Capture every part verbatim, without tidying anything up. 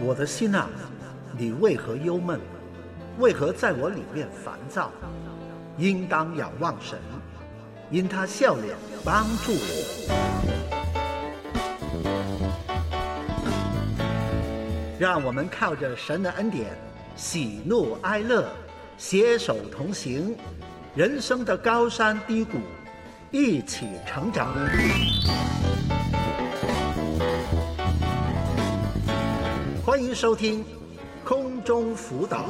我的心啊，你为何忧闷？为何在我里面烦躁？应当仰望神，因他笑脸帮助我。让我们靠着神的恩典，喜怒哀乐，携手同行，人生的高山低谷，一起成长。欢迎收听空中辅导。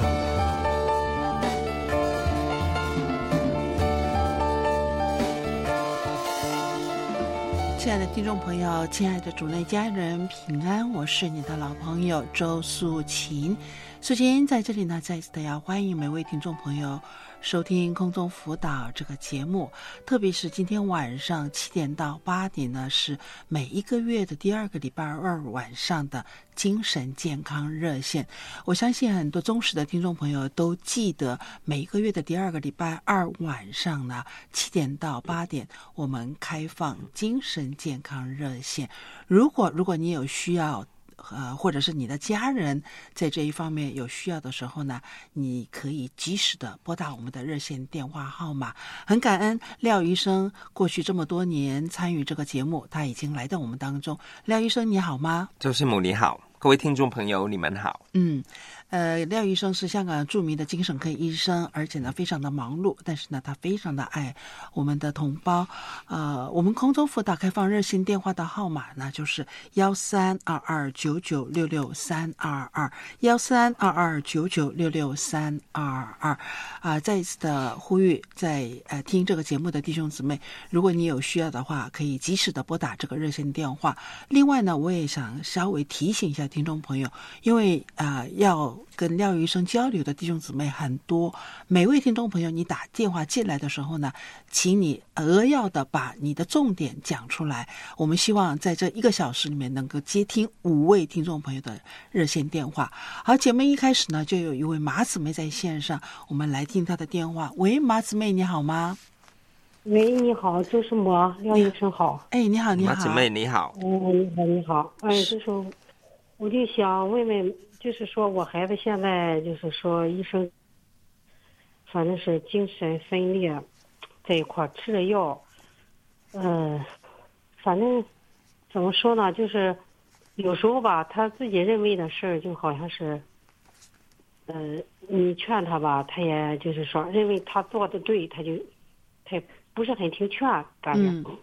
亲爱的听众朋友，亲爱的主内家人平安，我是你的老朋友周素琴。素琴在这里呢，再一次的要欢迎每位听众朋友收听空中辅导这个节目，特别是今天晚上七点到八点呢，是每一个月的第二个礼拜二晚上的精神健康热线。我相信很多忠实的听众朋友都记得，每一个月的第二个礼拜二晚上呢，七点到八点，我们开放精神健康热线。如果如果你有需要，呃，或者是你的家人在这一方面有需要的时候呢，你可以及时的拨打我们的热线电话号码。很感恩廖医生过去这么多年参与这个节目，他已经来到我们当中。廖医生你好吗？ 周师母你好，各位听众朋友你们好。 嗯，呃，廖医生是香港著名的精神科医生，而且呢非常的忙碌，但是呢他非常的爱我们的同胞。呃，我们空中辅导开放热线电话的号码呢就是幺三二二九九六六三二二幺三二二九九六六三二二。啊，再一次的呼吁，在呃听这个节目的弟兄姊妹，如果你有需要的话，可以及时的拨打这个热线电话。另外呢，我也想稍微提醒一下听众朋友，因为啊、呃、要跟廖医生交流的弟兄姊妹很多，每位听众朋友你打电话进来的时候呢，请你扼要的把你的重点讲出来。我们希望在这一个小时里面能够接听五位听众朋友的热线电话。好，节目一开始呢，就有一位马姊妹在线上，我们来听她的电话。喂，马姊妹你好吗？ 喂，你好，周师母，廖医生好。 哎，你好，你好， 马姊妹你好。 嗯，你好，你好。哎，就是我就想问问，就是说我孩子现在就是说医生，反正是精神分裂这一块吃了药，呃，反正怎么说呢，就是有时候吧，他自己认为的事儿就好像是，呃，你劝他吧，他也就是说认为他做的对，他就他也不是很听劝，感觉，嗯。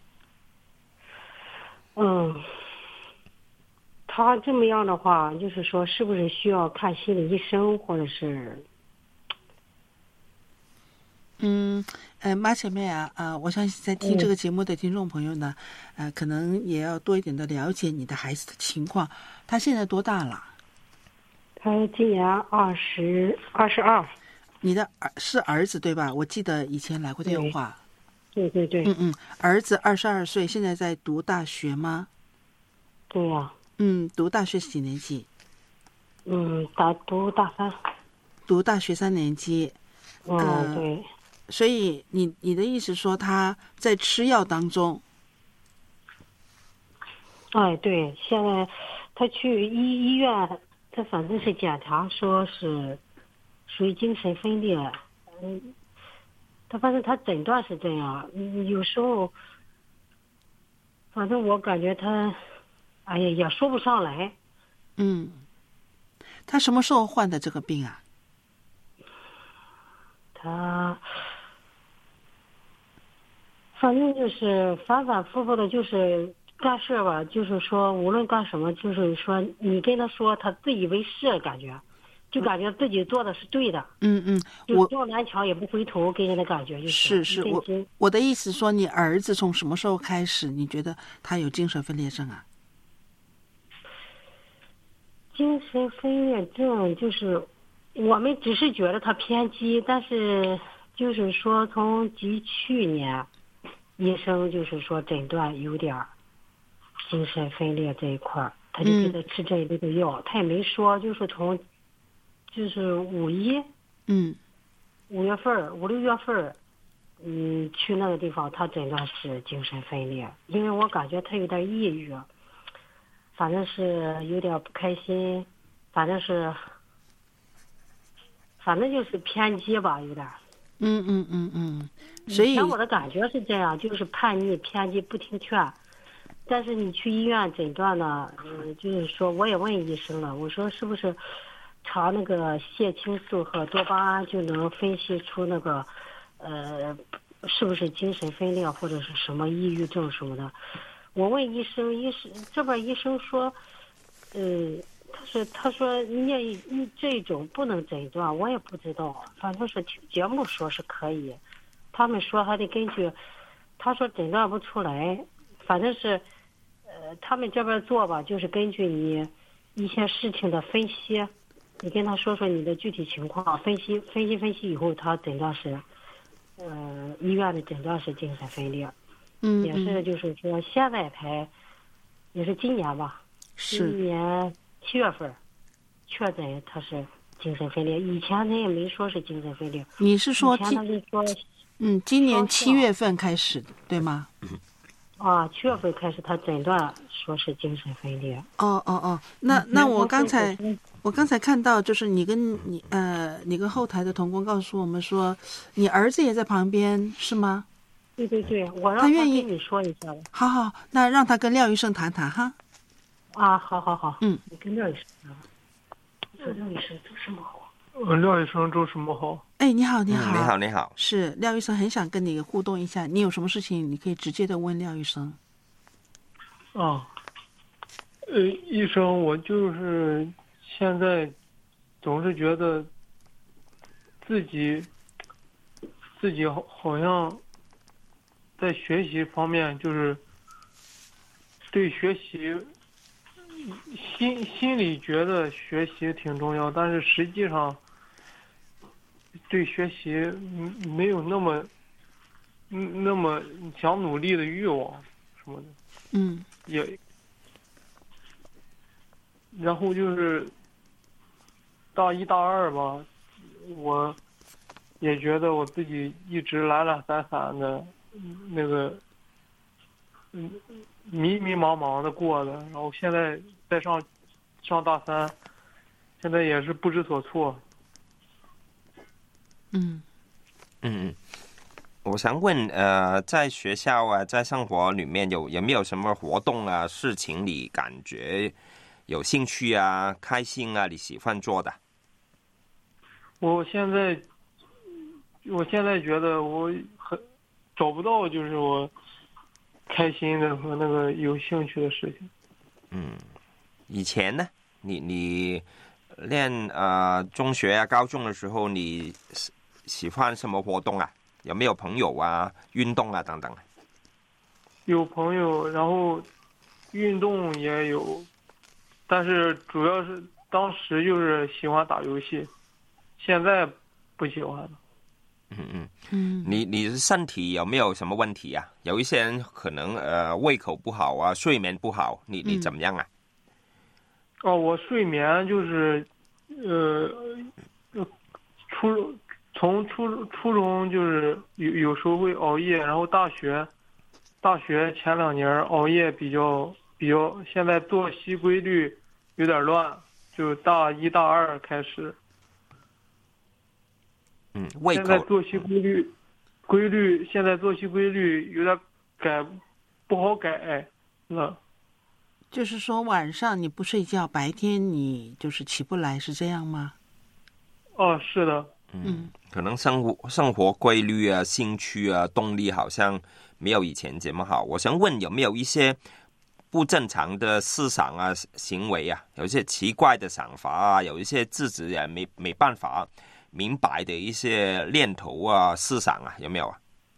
嗯他这么样的话，就是说，是不是需要看心理医生，或者是？ 嗯，呃，马姐妹啊，呃，我相信在听这个节目的听众朋友呢，呃，可能也要多一点的了解你的孩子的情况。他现在多大了？ 他今年二十二十二。 你的儿是儿子对吧？我记得以前来过电话。 对对对。 嗯嗯，儿子二十二岁，现在在读大学吗？ 对呀、啊。 嗯，读大学几年级？ 嗯，大读大三。 读大学三年级。 嗯， 呃、 对。 所以你你的意思说他在吃药当中？ 哎，对，现在他去医医院，他反正是检查说是属于精神分裂。嗯，他反正他诊断是这样，嗯，有时候，反正我感觉他。哎呀，也说不上来。 嗯，他什么时候患的这个病啊？ 他反正就是反反复复的，就是干事吧，就是说无论干什么，就是说你跟他说，他自以为是，感觉就感觉自己做的是对的。 嗯嗯， 我撞南墙也不回头，给人的感觉就是是是，我我的意思说，你儿子从什么时候开始，你觉得他有精神分裂症啊？ 精神分裂症就是我们只是觉得他偏激，但是就是说从及去年医生就是说诊断有点精神分裂这一块，他就给他吃这一类的药、嗯、他也没说，就是从就是五一嗯五月份五六月份嗯去那个地方，他诊断是精神分裂，因为我感觉他有点抑郁，反正是有点不开心， 反正是，反正就是偏激吧，有点。 嗯嗯嗯嗯，所以以前我的感觉是这样，就是叛逆、偏激、不听劝。但是你去医院诊断呢，嗯，就是说我也问医生了，我说是不是查那个血清素和多巴胺就能分析出那个，呃，是不是精神分裂或者是什么抑郁症什么的。我问医生，医生这边医生说，呃，他说他说你你这种不能诊断，我也不知道，反正是听节目说是可以，他们说还得根据，他说诊断不出来，反正是，呃，他们这边做吧，就是根据你一些事情的分析，你跟他说说你的具体情况，分析分析分析以后，他诊断是，呃，医院的诊断是精神分裂。 嗯， 也是就是说现在才，也是今年吧， 是今年七月份确诊他是精神分裂，以前他也没说是精神分裂。 你是说以前他是说， 嗯，今年七月份开始对吗？ 啊，七月份开始他诊断说是精神分裂。 哦哦哦，那那我刚才我刚才看到，就是你跟你呃，你跟后台的同工告诉我们说，你儿子也在旁边是吗？ 对对对，我让他愿意跟你说一下吧。 好好，那让他跟廖医生谈谈哈。 啊，好好好， 嗯， 你跟廖医生谈。廖医生做什么好？ 呃，廖医生做什么好？ 哎，你好，你好， 嗯、你好，你好， 是廖医生，很想跟你互动一下，你有什么事情你可以直接的问廖医生。 啊，呃，医生，我就是现在总是觉得自己自己好好像在学习方面，就是对学习心心里觉得学习挺重要，但是实际上对学习没有那么那么想努力的欲望什么的。 嗯， 也，然后就是大一大二吧，我也觉得我自己一直懒懒散散的，那个，嗯，迷迷茫茫的过的，然后现在在上上大三，现在也是不知所措。 嗯嗯嗯。我想问，呃，在学校啊，在生活里面有有没有什么活动啊、事情你感觉有兴趣啊、开心啊，你喜欢做的？ 我现在，我现在觉得我很找不到，就是我开心的和那个有兴趣的事情。 嗯，以前呢，你你练呃中学啊、高中的时候，你喜欢什么活动啊？有没有朋友啊、运动啊等等？ 有朋友，然后运动也有，但是主要是当时就是喜欢打游戏，现在不喜欢了。 嗯嗯嗯， 你你身体有没有什么问题啊？有一些人可能呃胃口不好啊，睡眠不好，你你怎么样啊？ 哦，我睡眠就是呃初从初初中就是有有时候会熬夜，然后大学大学前两年熬夜比较比较，现在作息规律有点乱，就大一大二开始。 嗯，胃口。 现在作息规律规律现在作息规律有点改不好改了。 就是说晚上你不睡觉，白天你就是起不来，是这样吗？ 哦，是的。 嗯，可能生活生活规律啊、兴趣啊、动力好像没有以前这么好。我想问，有没有一些不正常的思想啊、行为啊，有一些奇怪的想法啊，有一些自己也没没办法明白的一些念头啊、思想啊，有没有啊？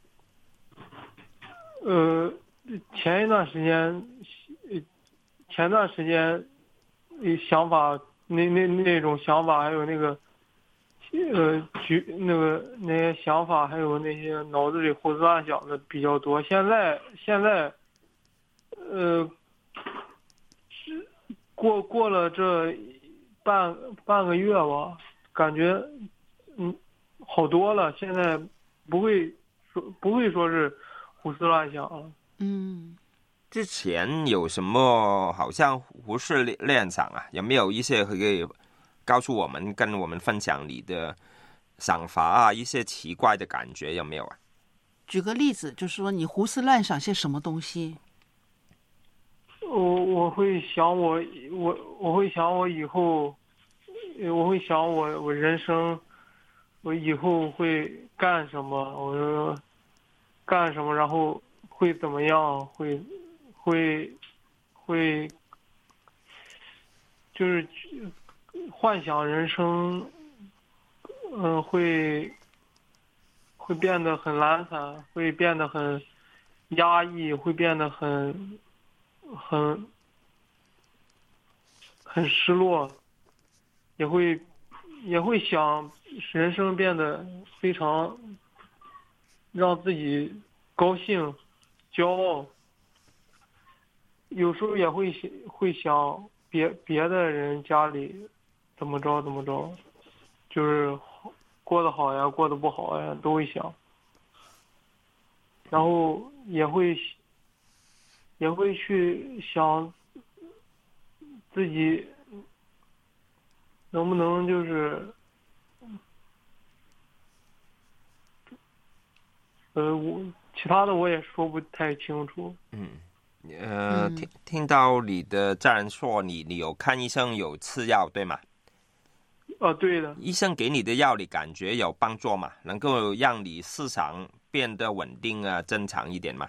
呃，前一段时间，前段时间，想法那那那种想法，还有那个。呃，局那个那些想法，还有那些脑子里胡思乱想的比较多。现在现在，呃，过过了这半半个月吧，感觉嗯好多了。现在不会说不会说是胡思乱想了。 嗯， 之前有什么好像胡思乱想啊？有没有一些可以告诉我们，跟我们分享你的想法啊，一些奇怪的感觉有没有啊？ 举个例子，就是说你胡思乱想些什么东西？ 我我会想我我我会想我以后，我会想我我人生，我以后会干什么？我说干什么，然后会怎么样？会会会，就是幻想人生，嗯、呃，会会变得很懒散，会变得很压抑，会变得很很很失落，也会也会想人生变得非常让自己高兴、骄傲。有时候也会会想别别的人家里怎么着怎么着，就是过得好呀，过得不好呀，都会想。然后也会也会去想自己能不能就是呃我其他的我也说不太清楚。 嗯。呃，听听到你的家人说你你有看医生有吃药对吗？ 啊，对的。 医生给你的药你感觉有帮助吗？能够让你思想变得稳定啊，正常一点吗？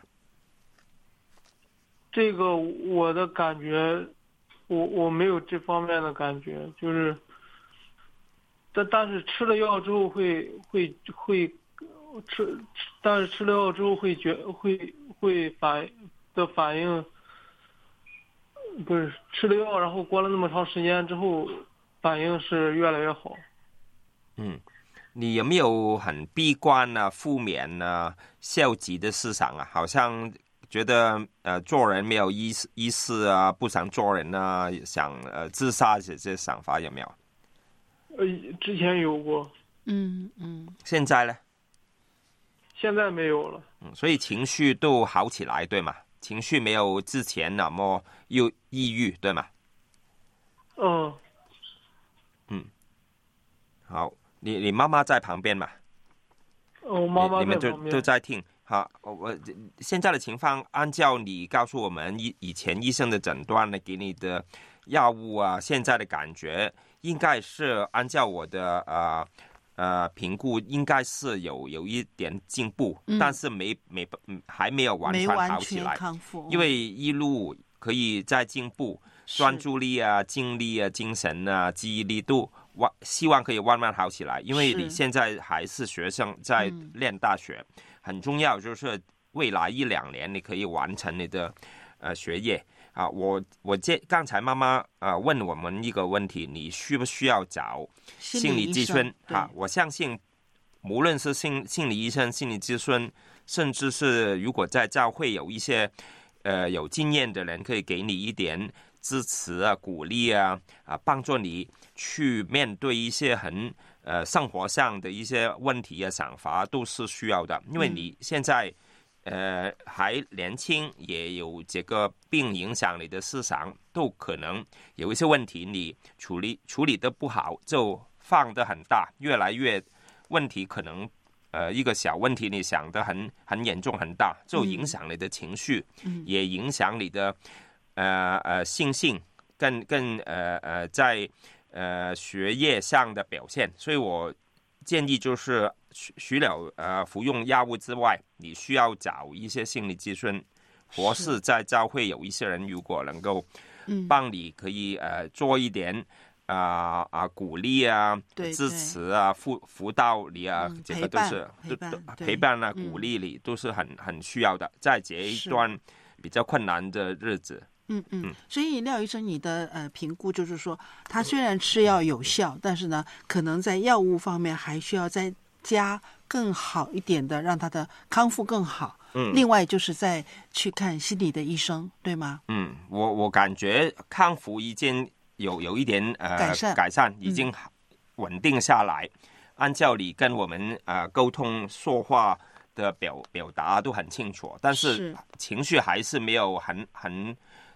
这个我的感觉，我我没有这方面的感觉，就是，但但是吃了药之后会会会吃，但是吃了药之后会觉会会反。的反应不是吃了药，然后过了那么长时间之后，反应是越来越好。 嗯，你有没有很闭关啊、负面啊、消极的思想啊？好像觉得呃做人没有意思意思啊，不想做人啊，想呃自杀这些想法有没有？ 呃，之前有过。 嗯嗯。 现在呢？ 现在没有了。 嗯，所以情绪都好起来，对吗？情绪没有之前那么又抑郁，对吗？ 嗯。 嗯。好，你你妈妈在旁边嘛？ 我妈妈在旁边。 你们都都在听。好，我现在的情况，按照你告诉我们以以前医生的诊断呢，给你的药物啊，现在的感觉应该是按照我的呃。呃，评估应该是有有一点进步，嗯、但是没没还没有完全好起来，因为一路可以再进步，专注力啊、精力啊、精神啊、记忆力都希望可以慢慢好起来。因为你现在还是学生，在念大学，嗯、很重要就是未来一两年你可以完成你的呃学业。啊，我我这刚才妈妈啊问我们一个问题，你需不需要找心理咨询？哈，我相信无论是心心理医生、心理咨询，甚至是如果在教会有一些呃有经验的人，可以给你一点支持啊、鼓励啊，啊，帮助你去面对一些很呃生活上的一些问题啊、想法，都是需要的，因为你现在。嗯呃，还年轻，也有这个病影响你的思想，都可能有一些问题，你处理处理得不好，就放得很大，越来越问题可能呃一个小问题，你想得很很严重很大，就影响你的情绪，嗯、也影响你的呃呃心性，更更呃呃在呃学业上的表现，所以我建议就是。除了呃服用药物之外，你需要找一些心理咨询，或是在教会有一些人，如果能够帮你，可以呃做一点啊啊、呃、鼓励啊、支持啊、辅辅导你啊， 嗯、 这个都是陪伴陪伴啊、鼓励你、嗯、都是很很需要的，在这一段比较困难的日子。 嗯嗯，所以廖医生，你的呃评估就是说，他虽然吃药有效，但是呢，可能在药物方面还需要再加更好一点的，让他的康复更好。嗯，另外就是再去看心理的医生，对吗？ 嗯，我我感觉康复已经有有一点呃改善， 改善已经稳定下来。嗯、按照你跟我们呃沟通说话的表表达都很清楚，但是情绪还是没有很很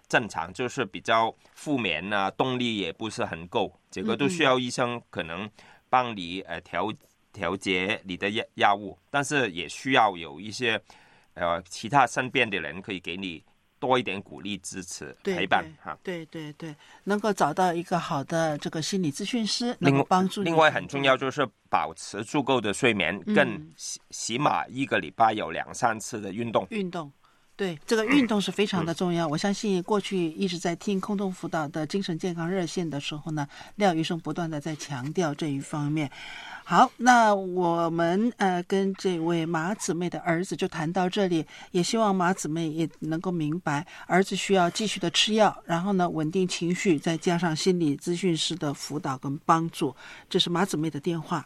正常，就是比较负面啊，动力也不是很够，这个都需要医生可能帮你呃调调节你的药药物，但是也需要有一些呃其他身边的人可以给你多一点鼓励、支持、陪伴哈。 对对对，能够找到一个好的这个心理咨询师，能够帮助你。 另外很重要就是保持足够的睡眠， 嗯、 更起起码一个礼拜有两三次的运动。 运动。对，这个运动是非常的重要。我相信过去一直在听空中辅导的精神健康热线的时候呢，廖医生不断的在强调这一方面。好，那我们呃跟这位马姊妹的儿子就谈到这里，也希望马姊妹也能够明白，儿子需要继续的吃药，然后呢稳定情绪，再加上心理咨询师的辅导跟帮助。这是马姊妹的电话。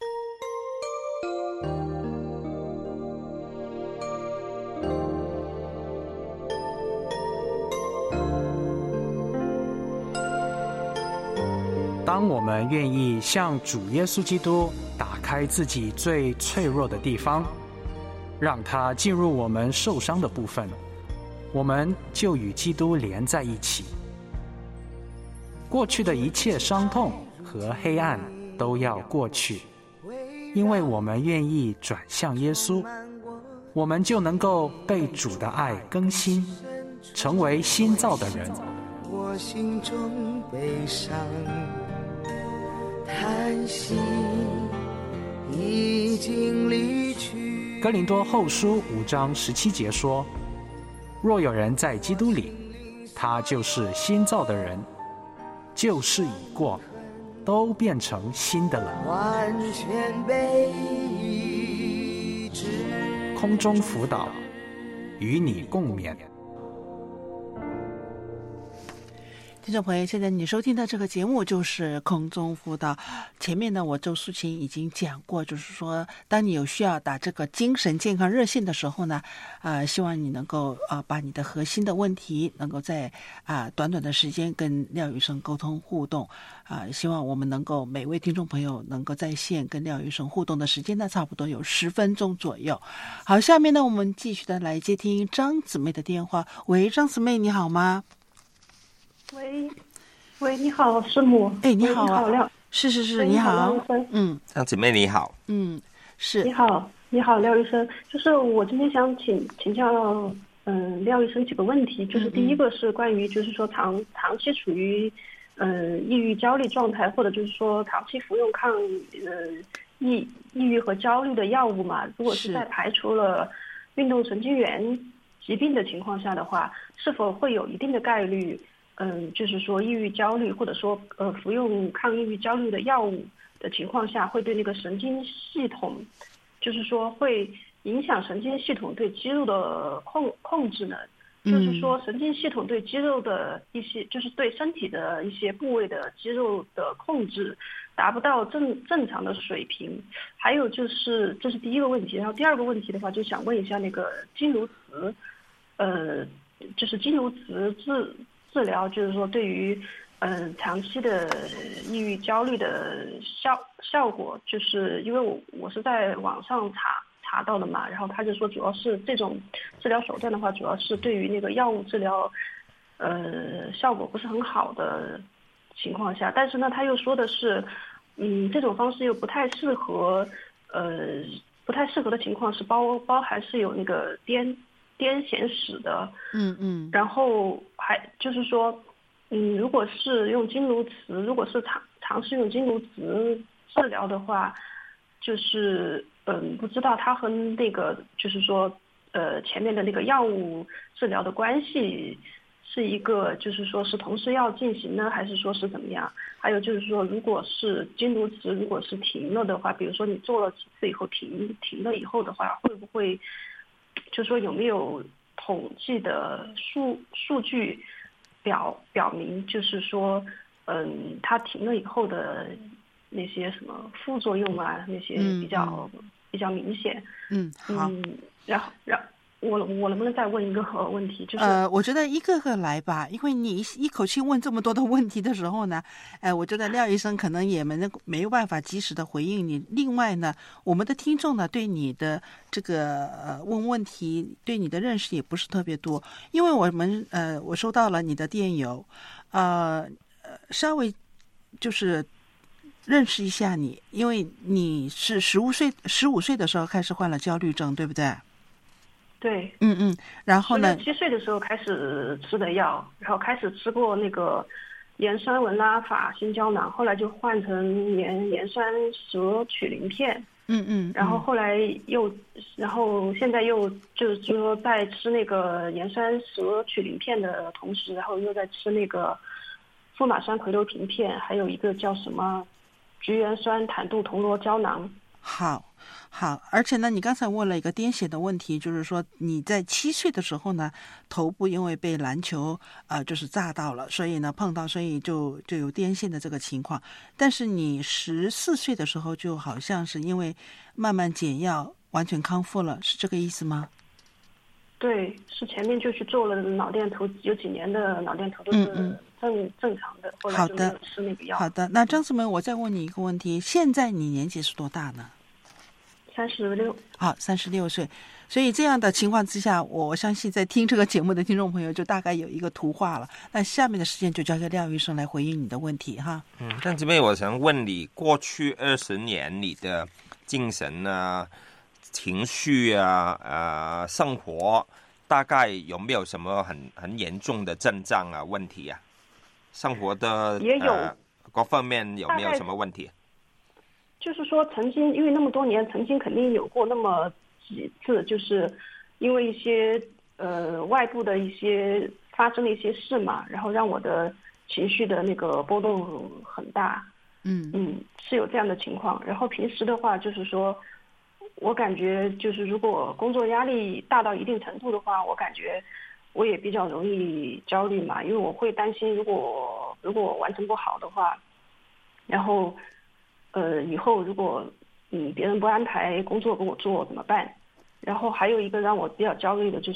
当我们愿意向主耶稣基督打开自己最脆弱的地方，让他进入我们受伤的部分，我们就与基督连在一起。过去的一切伤痛和黑暗都要过去，因为我们愿意转向耶稣，我们就能够被主的爱更新，成为新造的人。 我心中悲伤叹息已经离去。 哥林多后书五章十七节说，若有人在基督里，他就是新造的人，旧事已过，都变成新的了。 完全被医治。 空中辅导，与你共勉。 听众朋友，现在你收听的这个节目就是空中辅导。前面呢，我周素琴已经讲过，就是说，当你有需要打这个精神健康热线的时候呢，呃，希望你能够啊、呃，把你的核心的问题能够在啊、呃、短短的时间跟廖医生沟通互动啊、呃，希望我们能够每位听众朋友能够在线跟廖医生互动的时间呢，差不多有十分钟左右。好，下面呢，我们继续的来接听张姊妹的电话。喂，张姊妹，你好吗？ 喂，喂，你好，师母。 哎，你好啊， 你好，廖。 是是是，你好。嗯， 张姊妹你好。 嗯，是。 你好，你好，廖医生。就是我今天想请请教，嗯，廖医生几个问题。就是第一个是关于，就是说长长期处于，嗯，抑郁焦虑状态，或者就是说长期服用抗，呃，抑抑郁和焦虑的药物嘛。如果是在排除了运动神经元疾病的情况下的话，是否会有一定的概率？嗯，就是说抑郁焦虑，或者说呃服用抗抑郁焦虑的药物的情况下，会对那个神经系统，就是说会影响神经系统对肌肉的控控制呢？就是说神经系统对肌肉的一些，就是对身体的一些部位的肌肉的控制达不到正正常的水平。还有就是这是第一个问题，然后第二个问题的话，就想问一下那个金颅磁，呃，就是金颅磁治。治疗就是说对于嗯、呃、长期的抑郁焦虑的效效果，就是因为我我是在网上查查到的嘛，然后他就说主要是这种治疗手段的话，主要是对于那个药物治疗呃效果不是很好的情况下，但是呢他又说的是嗯这种方式又不太适合呃不太适合的情况是包包含是有那个癫癫痫史的， 嗯嗯， 然后还就是说，嗯，如果是用金颅磁，如果是尝尝试用金颅磁治疗的话，就是嗯，不知道它和那个就是说，呃，前面的那个药物治疗的关系是一个，就是说是同时要进行呢，还是说是怎么样？还有就是说，如果是金颅磁如果是停了的话，比如说你做了几次以后停停了以后的话，会不会？就说有没有统计的数数据表表明，就是说，嗯，它停了以后的那些什么副作用啊，那些比较、嗯、比较明显。 嗯，好。 嗯，然后，然我我能不能再问一个问题？就是呃，我觉得一个个来吧，因为你一口气问这么多的问题的时候呢，呃，我觉得廖医生可能也没能没有办法及时的回应你。另外呢，我们的听众呢对你的这个呃问问题对你的认识也不是特别多，因为我们呃我收到了你的电邮，呃稍微就是认识一下你，因为你是十五岁十五岁的时候开始患了焦虑症，对不对？ 对， 嗯嗯，然后呢？ 七岁的时候开始吃的药，然后开始吃过那个盐酸文拉法新胶囊，后来就换成盐盐酸蛇曲林片。 嗯嗯。 然后后来又，然后现在又就是说在吃那个盐酸蛇曲林片的同时，然后又在吃那个富马酸喹硫平片，还有一个叫什么菊原酸坦度酮螺胶囊。 好。好，而且呢，你刚才问了一个癫痫的问题，就是说你在七岁的时候呢，头部因为被篮球呃就是炸到了，所以呢碰到，所以就就有癫痫的这个情况。但是你十四岁的时候，就好像是因为慢慢减药，完全康复了，是这个意思吗？ 对，是前面就去做了脑电图，有几年的脑电图都是正、嗯、正常的，后来就没有吃那个药。 好的，那张姊妹，我再问你一个问题，现在你年纪是多大呢？ 三十六， 好，三十六岁，所以这样的情况之下，我相信在听这个节目的听众朋友就大概有一个图画了。那下面的时间就交给廖医生来回应你的问题哈。 嗯，张姊妹，我想问你，过去二十年你的精神啊、情绪啊、呃、生活，大概有没有什么很很严重的症状啊、问题啊？生活的也有、 呃、各方面有没有什么问题？ 就是说，曾经因为那么多年，曾经肯定有过那么几次，就是因为一些呃外部的一些发生的一些事嘛，然后让我的情绪的那个波动很大。 嗯嗯，是有这样的情况。然后平时的话，就是说，我感觉就是如果工作压力大到一定程度的话，我感觉我也比较容易焦虑嘛，因为我会担心，如果如果完成不好的话，然后。呃，以后如果嗯别人不安排工作给我做怎么办？然后还有一个让我比较焦虑的就是，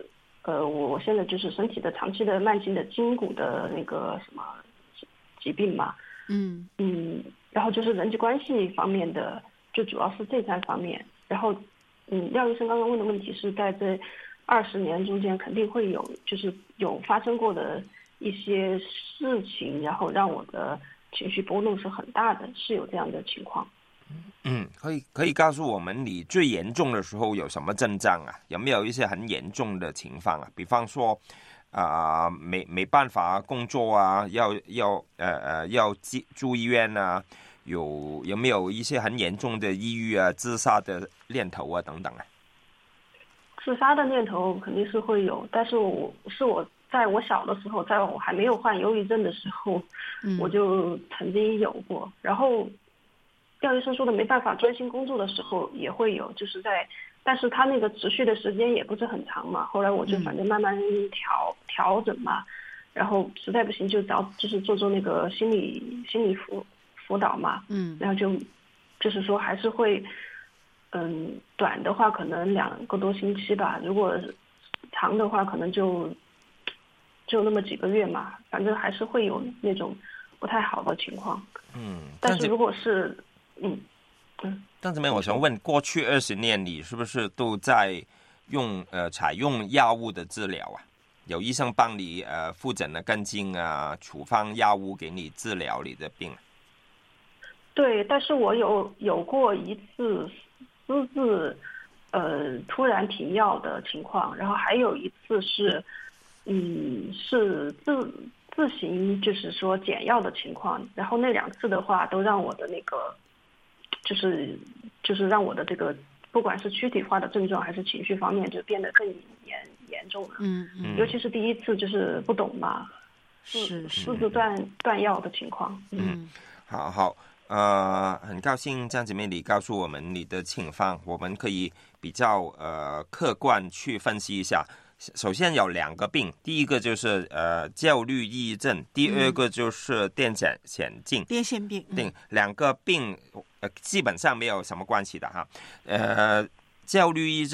呃，我我现在就是身体的长期的慢性的筋骨的那个什么疾病嘛， 嗯嗯，然后就是人际关系方面的，就主要是这三方面。然后，嗯，廖医生刚刚问的问题是在这二十年中间肯定会有，就是有发生过的一些事情，然后让我的。情绪波动是很大的，是有这样的情况。 嗯，可以可以告诉我们你最严重的时候有什么症状啊？有没有一些很严重的情况啊？比方说，啊、呃，没没办法工作啊，要要呃呃要住医院啊，有有没有一些很严重的抑郁啊、自杀的念头啊等等啊？ 自杀的念头肯定是会有，但是我是我。在我小的时候，在我还没有患忧郁症的时候， 嗯、 我就曾经有过。然后，廖医生说的没办法专心工作的时候也会有，就是在，但是他那个持续的时间也不是很长嘛。后来我就反正慢慢调、嗯、调整嘛，然后实在不行就找就是做做那个心理心理辅辅导嘛。 嗯， 然后就就是说还是会，嗯，短的话可能两个多星期吧，如果长的话可能就。就那么几个月嘛，反正还是会有那种不太好的情况。 嗯， 但是如果是嗯嗯， 张姊妹，我想问，过去二十年你是不是都在用呃采用药物的治疗啊？有医生帮你呃复诊的跟进啊，处方药物给你治疗你的病？ 对，但是我有有过一次私自呃突然停药的情况，然后还有一次是。嗯，是自自行就是说减药的情况，然后那两次的话都让我的那个，就是就是让我的这个不管是躯体化的症状还是情绪方面就变得更严严重了。 嗯嗯， 尤其是第一次就是不懂嘛， 是私自断断药的情况。 嗯，好好，呃，很高兴张姊妹你告诉我们你的情况，我们可以比较呃客观去分析一下。首先有两个病，第一个就是呃焦虑抑郁症，第二个就是癫痫症。 癫痫病， 对，两个病呃基本上没有什么关系的哈。呃，焦虑抑郁症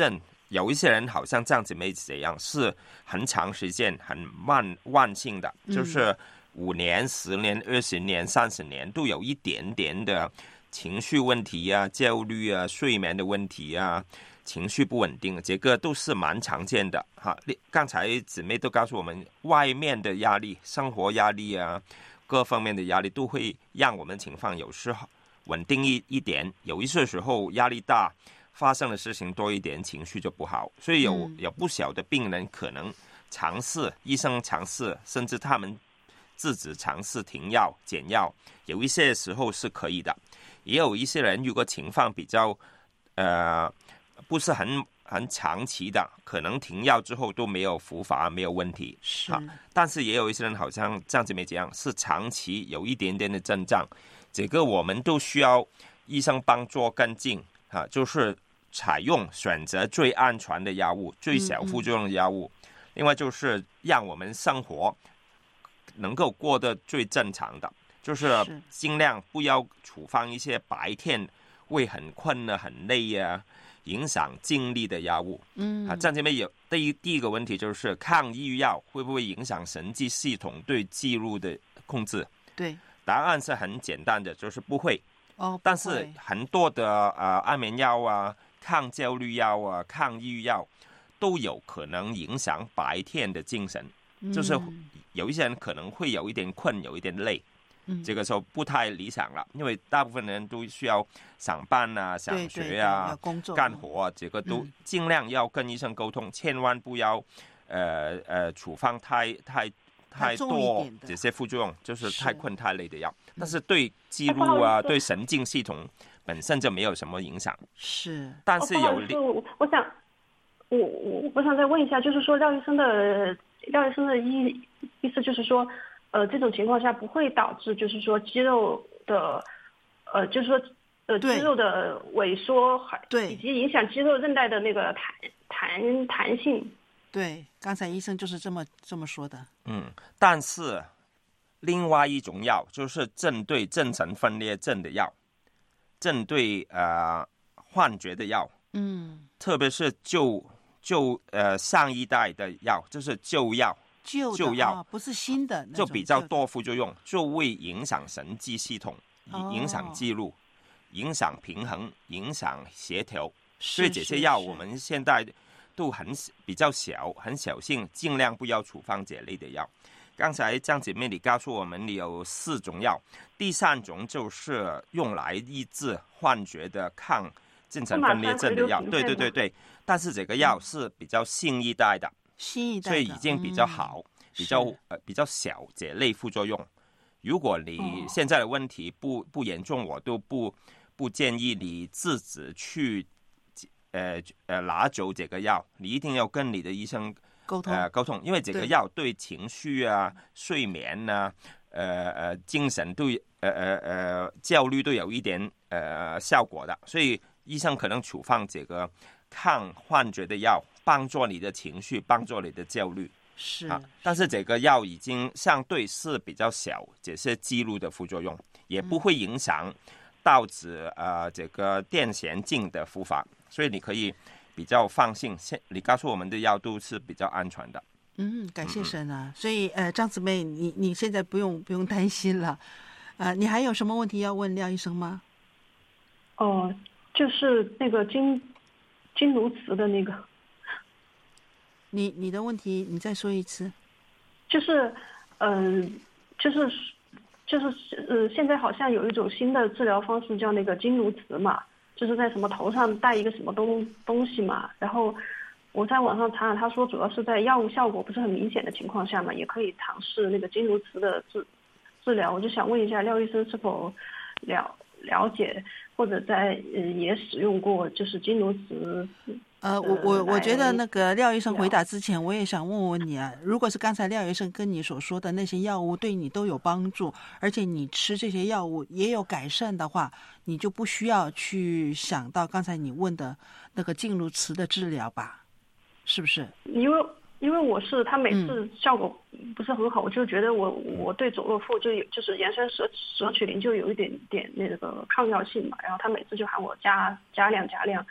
有一些人好像这样子没这样，是很长时间、很慢慢性的，就是五年、十年、二十年、三十年都有一点点的情绪问题啊、焦虑啊、睡眠的问题啊、情绪不稳定，这个都是蛮常见的哈。刚才姊妹都告诉我们，外面的压力、生活压力啊，各方面的压力都会让我们情况有时候稳定一一点，有一些时候压力大。发生的事情多一点，情绪就不好，所以有有不少的病人可能尝试，医生尝试，甚至他们自己尝试停药、减药，有一些时候是可以的。也有一些人，如果情况比较呃不是很很长期的，可能停药之后都没有复发，没有问题。 是， 但是也有一些人好像这样子没这样，是长期有一点点的症状，这个我们都需要医生帮助跟进。啊，就是采用选择最安全的药物、最小副作用的药物。嗯嗯，另外就是让我们生活能够过得最正常的，就是尽量不要处方一些白天会很困啊、很累啊、影响精力的药物。嗯，啊，这里面有第一第一个问题就是抗抑郁药会不会影响神经系统对肌肉的控制？ 对， 答案是很简单的，就是不会。 哦， 但是很多的呃安眠药啊、抗焦虑药啊、抗抑郁药都有可能影响白天的精神，嗯、就是有一些人可能会有一点困、有一点累，嗯、这个时候不太理想了，因为大部分人都需要上班啊、上学啊、 工作、 干活啊，这个都尽量要跟医生沟通，嗯、千万不要呃呃处方太太。太多这些副作用，就是太困太累的药，但是对肌肉啊、对神经系统本身就没有什么影响。 是， 但是有， 哦、我想，我我我想再问一下，就是说廖医生的廖医生的意意思就是说，呃，这种情况下不会导致就是说肌肉的，呃，就是说呃肌肉的萎缩，还对， 以及影响肌肉韧带的那个弹弹弹性。 对，刚才医生就是这么这么说的。 嗯，但是另外一种药就是针对精神分裂症的药，针对呃幻觉的药， 嗯， 特别是旧旧呃上一代的药，就是旧药， 旧旧药、 哦、不是新的， 就比较多副作用，就会影响神经系统， 哦、 影响记录，影响平衡，影响协调。所以这些药我们现在都很比较小，很小心，尽量不要处方这类的药。刚才张姐妹你告诉我们，你有四种药，第三种就是用来抑制幻觉的抗精神分裂症的药。对对对对，但是这个药是比较新一代的， 新一代的， 所以已经比较好，嗯、比较呃比较小这类副作用。如果你现在的问题不不严重，我都不不建议你自己去。呃呃，拿走这个药，你一定要跟你的医生沟通， 呃沟通，因为这个药对情绪啊、睡眠啊、呃呃精神对呃呃呃焦虑都有一点呃效果的，所以医生可能处方这个抗幻觉的药，帮助你的情绪，帮助你的焦虑。 是啊，但是这个药已经相对是比较小，这些肌肉的副作用也不会影响导致呃这个癫痫症的复发。所以你可以比较放心，你告诉我们的药都是比较安全的。 嗯，感谢神啊！嗯、所以呃，张姊妹，你你现在不用不用担心了。呃，你还有什么问题要问廖医生吗？ 哦，就是那个金金炉瓷的那个。 你你的问题，你再说一次。 就是嗯、呃，就是就是呃，现在好像有一种新的治疗方式叫那个金炉瓷嘛。就是在什么头上戴一个什么东东西嘛，然后我在网上查了，他说主要是在药物效果不是很明显的情况下嘛，也可以尝试那个金炉瓷的治治疗。我就想问一下廖医生是否了了解或者在呃也使用过就是金炉瓷。 呃，我我我觉得那个廖医生回答之前，我也想问问你啊，如果是刚才廖医生跟你所说的那些药物对你都有帮助，而且你吃这些药物也有改善的话，你就不需要去想到刚才你问的那个金炉瓷的治疗吧？是不是？ 因为因为我是他每次效果不是很好，嗯、我就觉得我我对佐洛富就有就是盐酸蛇蛇曲林就有一点点那个抗药性嘛，然后他每次就喊我加加量加量。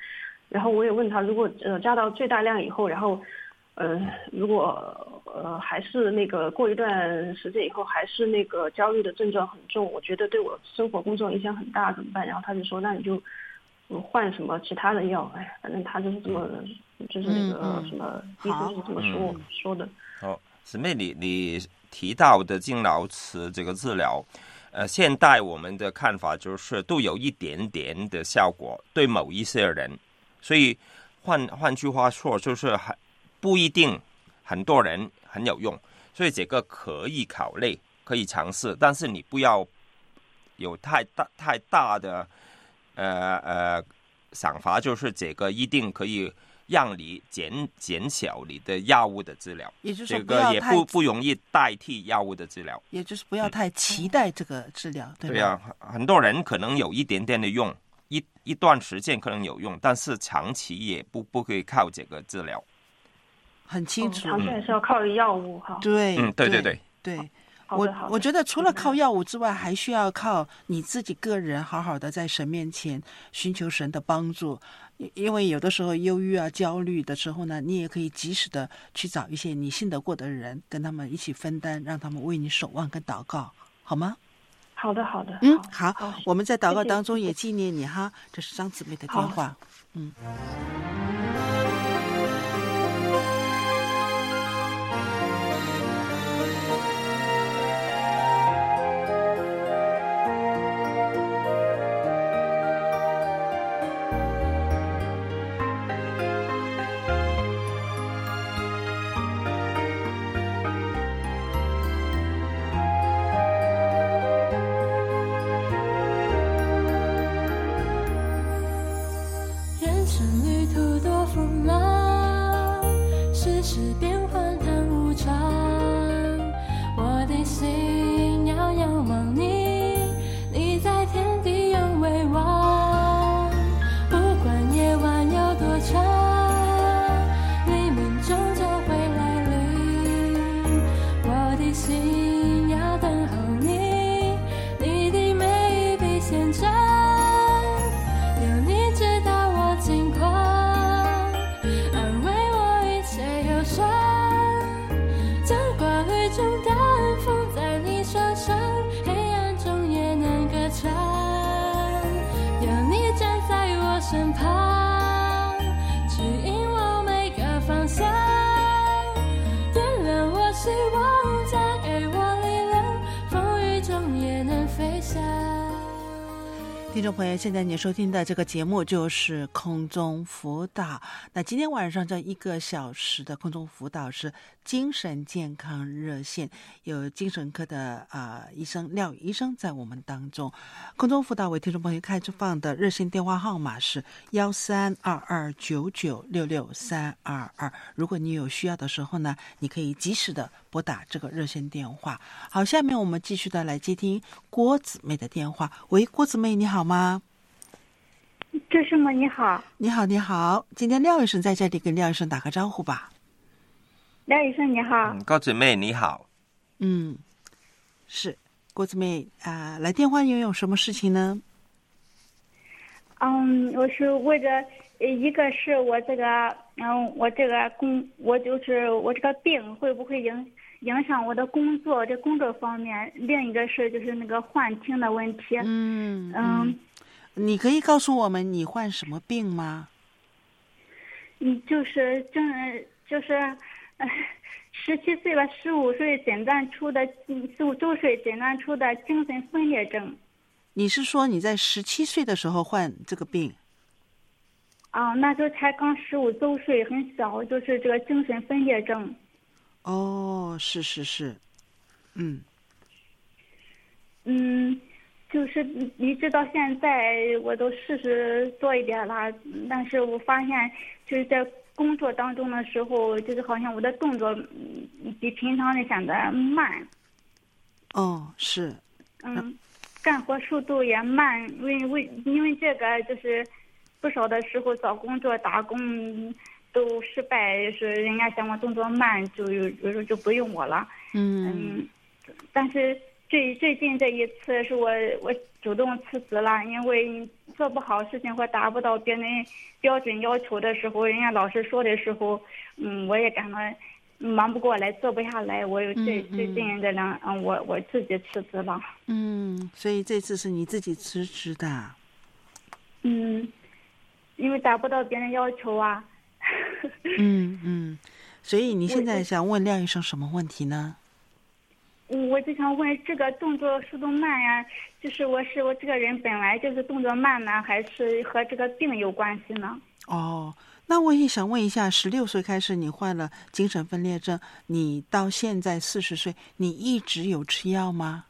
然后我也问他，如果呃加到最大量以后，然后呃如果呃还是那个过一段时间以后还是那个焦虑的症状很重，我觉得对我生活工作影响很大，怎么办？然后他就说，那你就换什么其他的药，哎，反正他就是这么，就是那个什么医生是这么说、嗯、说的。 哦，姊妹，你你提到的经劳词这个治疗，呃，现在我们的看法就是都有一点点的效果，对某一些人，所以换换句话说，就是很不一定很多人很有用，所以这个可以考虑，可以尝试，但是你不要有太大太大的呃呃想法，就是这个一定可以让你减减小你的药物的治疗， 也就是说这个也不不容易代替药物的治疗， 也就是不要太期待这个治疗，嗯、对吧？ 对啊，很多人可能有一点点的用，一一段时间可能有用，但是长期也不不可以靠这个治疗。 很清楚， 哦、长期还是要靠药物哈。 对， 嗯，对对对对。 对我我觉得除了靠药物之外，还需要靠你自己个人好好的在神面前寻求神的帮助，因为有的时候忧郁啊、焦虑的时候呢，你也可以及时的去找一些你信得过的人，跟他们一起分担，让他们为你守望跟祷告，好吗？ 好的，好的。 嗯，好，好我们在祷告当中也纪念你哈。这是张姊妹的电话，嗯。听众朋友，现在你收听的这个节目就是空中辅导。那今天晚上这一个小时的空中辅导是精神健康热线，有精神科的啊、呃、医生廖医生在我们当中。空中辅导为听众朋友开放的热线电话号码是幺三二二九九六六三二二。如果你有需要的时候呢，你可以及时的拨打这个热线电话。好，下面我们继续的来接听郭姊妹的电话。喂，郭姊妹，你好吗？ 这是吗？你好。 你好，你好。今天廖医生在这里跟廖医生打个招呼吧。 廖医生你好。 嗯、郭姊妹你好。 嗯，是郭姊妹啊、呃，来电话又有什么事情呢？ 嗯，我是为着一个是我这个嗯，我这个工，我就是我这个病会不会影影响我的工作，这工作方面；另一个是就是那个幻听的问题。 嗯嗯。嗯， 你可以告诉我们你患什么病吗？ 你就是正就是呃十七岁吧，十五岁诊断出的，十五周岁诊断出的精神分裂症。 你是说你在十七岁的时候患这个病？ 啊，那时候才刚十五周岁，很小，就是这个精神分裂症。 哦，是是是，嗯。 嗯。就是一直到现在，我都试试做一点了，但是我发现就是在工作当中的时候，就是好像我的动作比平常的显得慢。 哦，是。 嗯，干活速度也慢，因为为因为这个就是不少的时候找工作打工都失败，是人家嫌我动作慢，就有有时候就不用我了。 嗯。 嗯，但是。最最近这一次是我我主动辞职了，因为做不好事情或达不到别人标准要求的时候，人家老师说的时候，嗯，我也感到忙不过来，做不下来。我最最近这两，嗯，我我自己辞职了。 嗯，所以这次是你自己辞职的。 嗯，因为达不到别人要求啊。 嗯嗯，所以你现在想问廖医生什么问题呢？ 我就想问，这个动作速度慢呀，就是我是我这个人本来就是动作慢呢，还是和这个病有关系呢？ 哦，那我也想问一下，十六岁开始你患了精神分裂症，你到现在四十岁，你一直有吃药吗？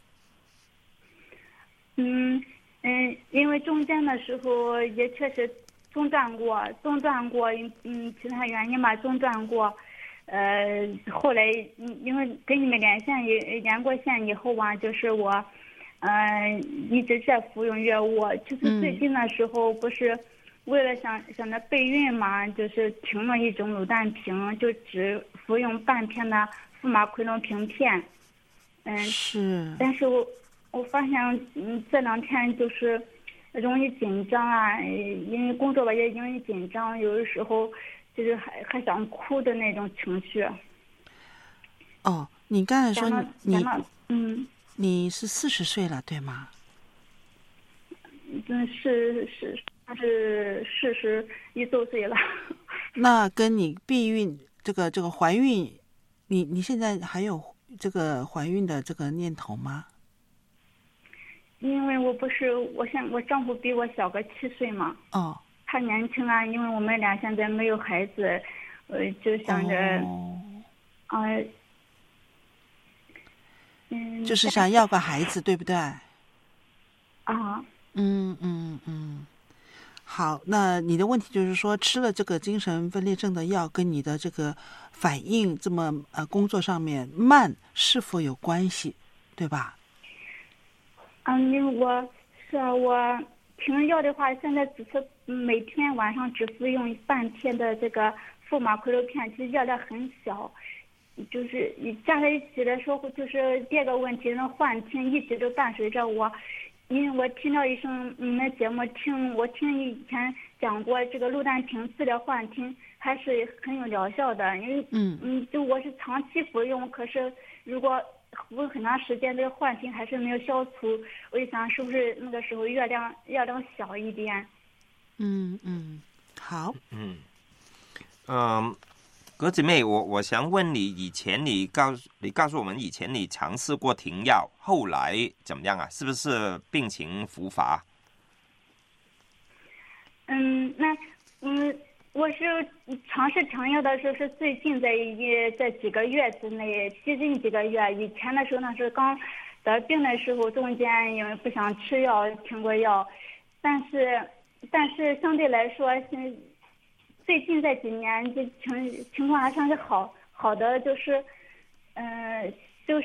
嗯嗯，因为中间的时候也确实中断过，中断过，嗯，其他原因吧，中断过。呃，后来因为跟你们连线也连过线以后啊，就是我，呃，一直在服用药物。就是最近的时候，不是为了想想着备孕嘛，就是停了一种鲁丹平，就只服用半片的富马奎龙平片。嗯， 是。 但是我我发现，嗯，这两天就是容易紧张啊，因为工作吧也容易紧张，有的时候。就是还还想哭的那种情绪。 哦，你刚才说你你嗯， 你是四十岁了，对吗？ 嗯，是是是四十一周岁了。 那跟你避孕这个这个怀孕，你你现在还有这个怀孕的这个念头吗？ 因为我不是我现我丈夫比我小个七岁嘛。 哦。 他年轻啊，因为我们俩现在没有孩子，呃，就想着，啊、呃，嗯， 就是想要个孩子，对不对？ 啊， 嗯嗯嗯，好，那你的问题就是说，吃了这个精神分裂症的药，跟你的这个反应这么呃工作上面慢是否有关系，对吧？ 嗯，因为我是啊，我停药的话，现在只是每天晚上只服用半片的这个富马奎罗片，其实药量很小。就是加在一起的时候，就是第二个问题，那幻听一直都伴随着我。因为我听到医生你们节目，听我听以前讲过，这个氯氮平治疗幻听还是很有疗效的。因为嗯嗯，就我是长期服用，可是如果服用很长时间，这个幻听还是没有消除。我就想，是不是那个时候药量药量小一点？ 嗯嗯，好。 嗯嗯，葛姊妹，我我想问你，以前你告诉你告诉我们，以前你尝试过停药，后来怎么样啊？是不是病情复发？ 嗯，那嗯。我是尝试停药的时候是最近在一在几个月之内，最近几个月。以前的时候呢是刚得病的时候，中间因为不想吃药停过药，但是但是相对来说，现最近这几年这情情况还算是好好的，就是嗯、呃、就是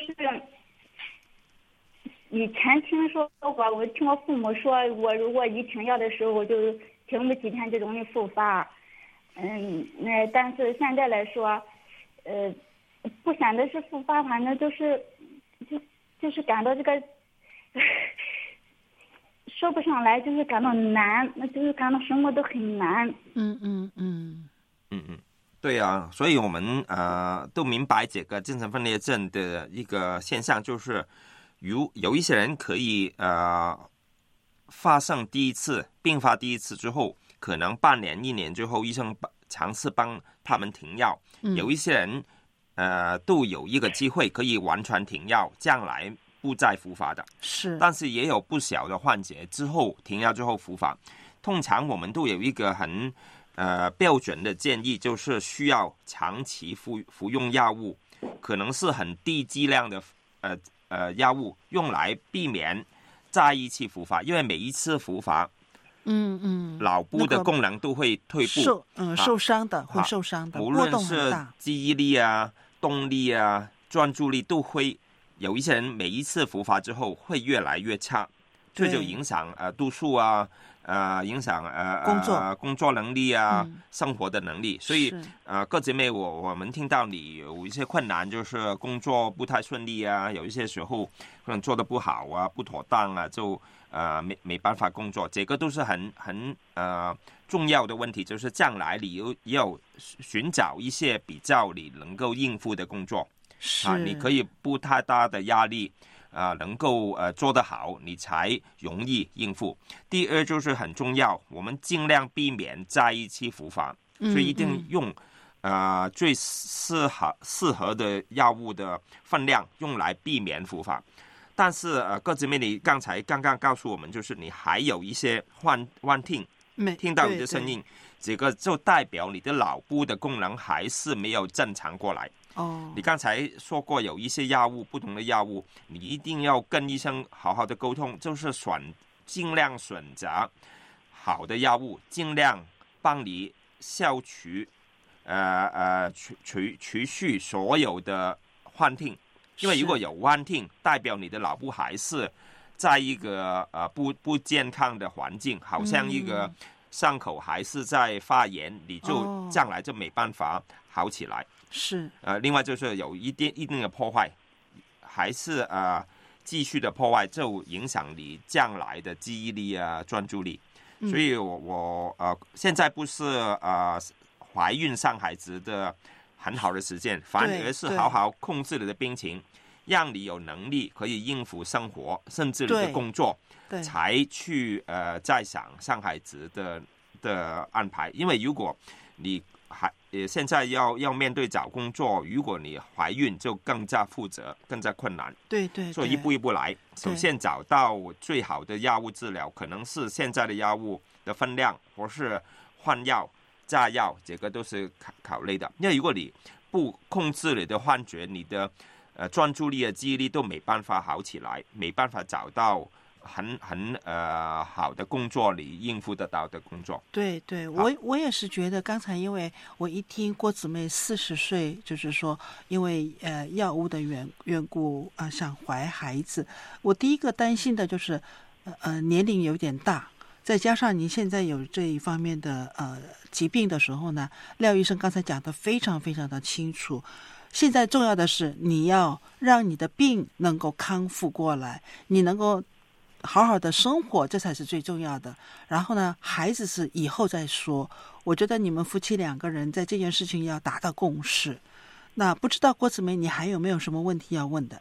以前听说过，我听我父母说，我如果一停药的时候，我就停不几天就容易复发。嗯，那但是现在来说，呃，不显得是复发，反正就是就就是感到这个说不上来，就是感到难，那就是感到什么都很难。 嗯嗯嗯嗯嗯，对啊，所以我们呃都明白这个精神分裂症的一个现象，就是有有一些人可以呃发生第一次并发第一次之后。可能半年一年之后，医生尝试帮他们停药。 嗯、 有一些人，呃，都有一个机会可以完全停药，将来不再复发的。 是， 但是也有不小的患者之后停药之后复发。通常我们都有一个很呃标准的建议，就是需要长期服服用药物，可能是很低剂量的呃呃药物，用来避免再一次复发，因为每一次复发。 嗯嗯， 脑部的功能都会退步， 受嗯受伤的会受伤的， 无论是记忆力啊、动力啊、专注力都会有一些人每一次复发之后会越来越差，这就影响呃度数啊、 呃影响呃工作、 呃、工作能力啊、 嗯、 生活的能力。所以呃各姐妹我我们听到你有一些困难，就是工作不太顺利啊，有一些时候可能做得不好啊、不妥当啊，就呃没没办法工作，这个都是很很呃重要的问题，就是将来你要要寻找一些比较你能够应付的工作。 是啊，你可以不太大的压力，啊、呃，能够呃做得好，你才容易应付。第二就是很重要，我们尽量避免在一起复发，所以一定用、嗯、呃最适合适合的药物的分量用来避免复发。但是呃，各姐妹，你刚才刚刚告诉我们，就是你还有一些幻幻听，听到你的声音，这个就代表你的脑部的功能还是没有正常过来。 哦， 你刚才说过有一些药物，不同的药物，你一定要跟医生好好的沟通，就是选尽量选择好的药物，尽量帮你消除呃呃除除除去所有的幻听，因为如果有幻听，代表你的脑部还是在一个呃不不健康的环境，好像一个伤口还是在发炎，嗯、你就将来就没办法好起来。 是， 呃，另外就是有一定一定的破坏，还是呃继续的破坏，就影响你将来的记忆力啊、专注力。嗯、所以我我呃现在不是呃怀孕生孩子的很好的时间，反而是好好控制你的病情，让你有能力可以应付生活，甚至你的工作，才去呃再想生孩子的的安排。因为如果你还呃，现在要要面对找工作，如果你怀孕，就更加负责，更加困难。 对 对, 对， 所以一步一步来，首先找到最好的药物治疗，可能是现在的药物的分量，或是换药、炸药，这个都是考考虑的。因为如果你不控制你的幻觉，你的呃专注力、的记忆力都没办法好起来，没办法找到很很呃好的工作，你应付得到的工作。 对对，我我也是觉得，刚才因为我一听郭姊妹四十岁，就是说因为呃药物的缘缘故啊、呃，想怀孩子，我第一个担心的就是呃年龄有点大，再加上您现在有这一方面的呃疾病的时候呢，廖医生刚才讲的非常非常的清楚。现在重要的是你要让你的病能够康复过来，你能够好好的生活，这才是最重要的。然后呢，孩子是以后再说。我觉得你们夫妻两个人在这件事情要达到共识。那不知道郭姊妹，你还有没有什么问题要问的？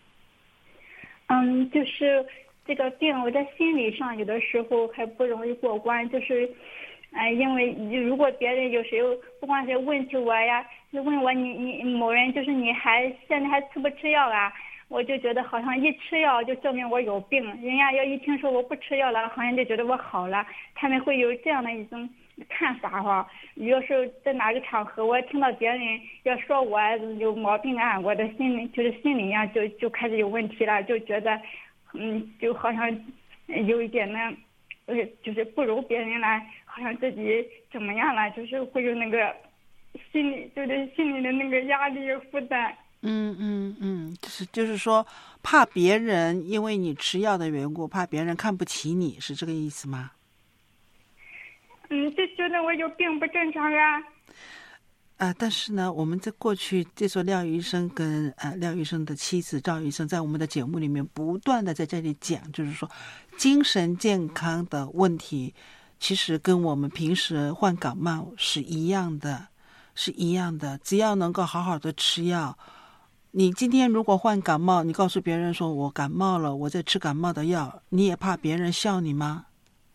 嗯，就是这个病，我在心理上有的时候还不容易过关，就是，哎、呃，因为如果别人有时候不光是问起我呀，就问我你你某人就是你还现在还吃不吃药啊？我就觉得好像一吃药就证明我有病，人家要一听说我不吃药了，好像就觉得我好了，他们会有这样的一种看法哈。有时候在哪个场合，我听到别人要说我有毛病啊，我的心里就是心里呀就就开始有问题了，就觉得嗯，就好像有一点呢，呃，就是不如别人了，好像自己怎么样了，就是会有那个心里就是心里的那个压力负担。 嗯嗯嗯，就是就是说，怕别人因为你吃药的缘故，怕别人看不起你，是这个意思吗？ 嗯，就觉得我有病不正常啊。 啊、呃，但是呢，我们在过去，这时候廖医生跟呃廖医生的妻子赵医生在我们的节目里面不断的在这里讲，就是说，精神健康的问题，其实跟我们平时患感冒是一样的，是一样的，只要能够好好的吃药。你今天如果患感冒，你告诉别人说我感冒了，我在吃感冒的药，你也怕别人笑你吗？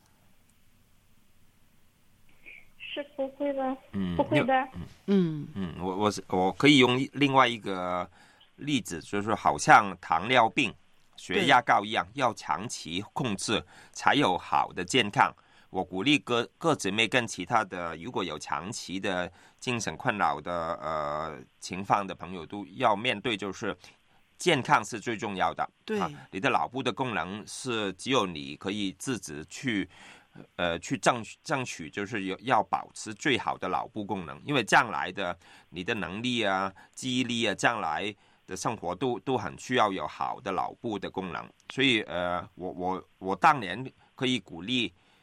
是不会的， 嗯， 不会的。 嗯嗯，我我我可以用另外一个例子，就是好像糖尿病、血压高一样，要长期控制才有好的健康。我鼓励各各姊妹跟其他的如果有长期的精神困扰的呃情况的朋友，都要面对，就是健康是最重要的。 对、啊， 你的脑部的功能是只有你可以自己去呃去争争取，就是要保持最好的脑部功能，因为将来的你的能力啊、记忆力啊，将来的生活都都很需要有好的脑部的功能。所以呃，我我我当年可以鼓励。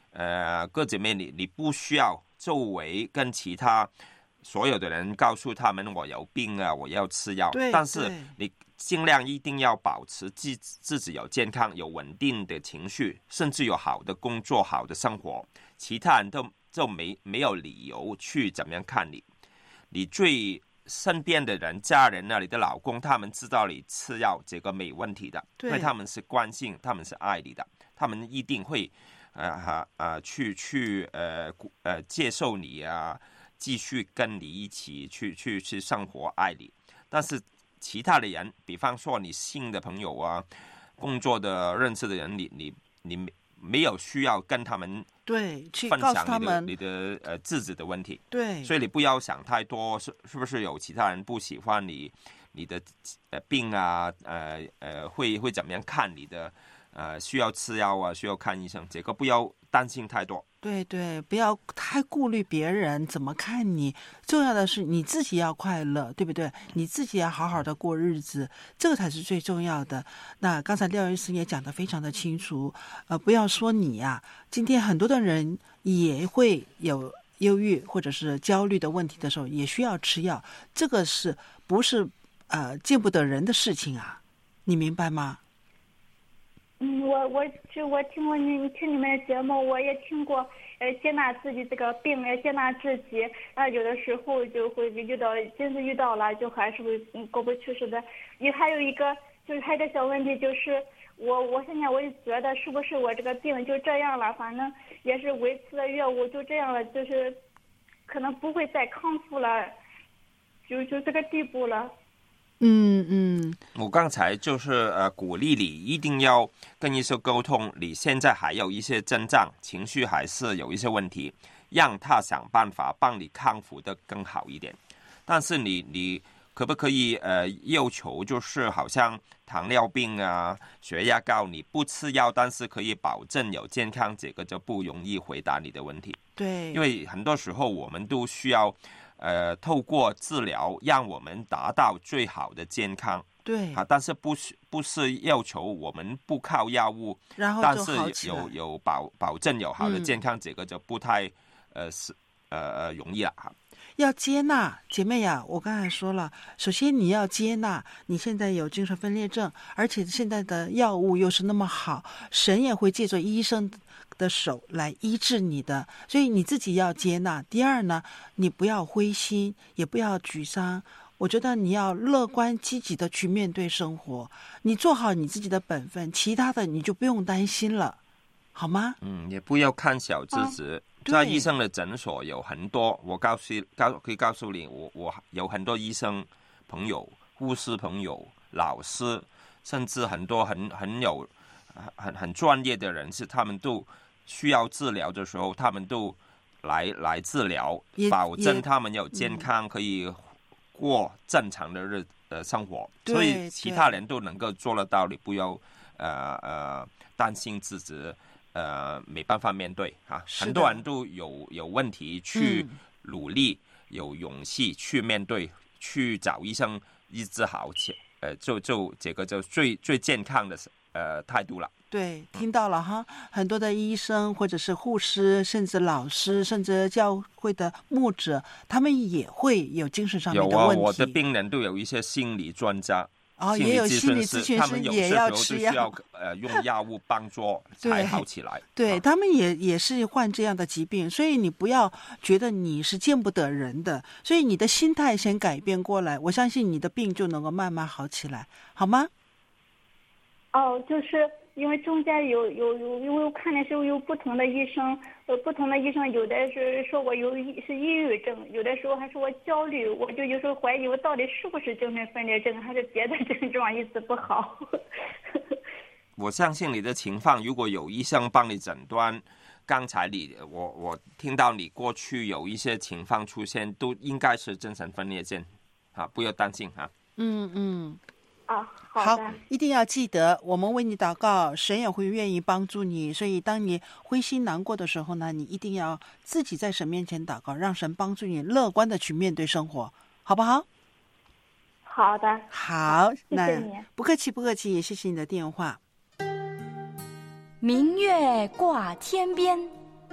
呃，各姐妹你你不需要周围跟其他所有的人告诉他们我有病啊，我要吃药，但是你尽量一定要保持自自己有健康、有稳定的情绪，甚至有好的工作、好的生活，其他人都就没没有理由去怎么样看你。你最身边的人、家人啊，你的老公，他们知道你吃药这个没问题的，因为他们是关心，他们是爱你的，他们一定会呃呃去去呃呃接受你啊，继续跟你一起去去去生活，爱你。但是其他的人，比方说你新的朋友啊，工作的认识的人，你你你没有需要跟他们对去分享你的你的呃自己的问题， 对， 所以你不要想太多，是是不是有其他人不喜欢你，你的呃病啊，呃呃会会怎么样看你的，呃需要吃药啊，需要看医生，这个不要担心太多。 对对，不要太顾虑别人怎么看你，重要的是你自己要快乐，对不对？你自己要好好的过日子，这个才是最重要的。那刚才廖医生也讲得非常的清楚，呃，不要说你呀、啊，今天很多的人也会有忧郁或者是焦虑的问题的时候，也需要吃药，这个是不是呃见不得人的事情啊？你明白吗？ 嗯，我我就我听过你听你们的节目，我也听过，呃，接纳自己这个病，也接纳自己。啊，有的时候就会遇到，真是遇到了，就还是会嗯过不去似的。也还有一个，就是还有一个小问题，就是我我现在我就觉得是不是我这个病就这样了，反正也是维持了药物就这样了，就是可能不会再康复了，就就这个地步了。 嗯嗯， 我刚才就是呃鼓励你一定要跟医生沟通，你现在还有一些症状，情绪还是有一些问题，让他想办法帮你康复的更好一点。但是你你可不可以呃要求就是好像糖尿病啊、血压高，你不吃药，但是可以保证有健康，这个就不容易回答你的问题。 对， 因为很多时候我们都需要。呃，透过治疗让我们达到最好的健康， 对啊，但是不是不是要求我们不靠药物， 然后但是就好起来有有保保证有好的健康， 嗯、 这个就不太呃是呃呃容易了哈。 要接纳，姐妹呀，我刚才说了，首先你要接纳你现在有精神分裂症，而且现在的药物又是那么好，神也会借着医生的手来医治你的，所以你自己要接纳。第二呢，你不要灰心，也不要沮丧，我觉得你要乐观积极的去面对生活，你做好你自己的本分，其他的你就不用担心了，好吗？ 嗯，也不要看小自己。啊在医生的诊所有很多，我告诉告可以告诉你，我我有很多医生朋友、护士朋友、老师，甚至很多很很有很很专业的人士，他们都需要治疗的时候，他们都来来治疗，保证他们有健康，可以过正常的日呃生活。所以其他人都能够做得到，你不要呃呃担心自己。呃，没办法面对啊，很多人都有有问题去努力，嗯、有勇气去面对，去找医生医治好，呃，就就这个就最最健康的呃态度了。 对，听到了哈，很多的医生或者是护士，甚至老师，甚至教会的牧者，他们也会有精神上面的问题。 有啊，我的病人都有一些心理专家。 哦，也有心理咨询师也要吃药， 需要呃用药物帮助才好起来。 对，对他们也也是患这样的疾病，所以你不要觉得你是见不得人的，所以你的心态先改变过来，我相信你的病就能够慢慢好起来，好吗？ 哦，就是因为中间有有有，因为我看的时候有不同的医生，呃，不同的医生有的是说我有是抑郁症，有的时候还说我焦虑，我就有时候怀疑我到底是不是精神分裂症，还是别的症状一直不好。 我相信你的情况，如果有医生帮你诊断，刚才你我我听到你过去有一些情况出现，都应该是精神分裂症，啊，不要担心啊。 嗯嗯。 啊，好的， 好，一定要记得，我们为你祷告，神也会愿意帮助你。所以，当你灰心难过的时候呢，你一定要自己在神面前祷告，让神帮助你乐观的去面对生活，好不好？ 好的， 好，那谢谢你， 不客气，不客气，也谢谢你的电话。 明月挂天边，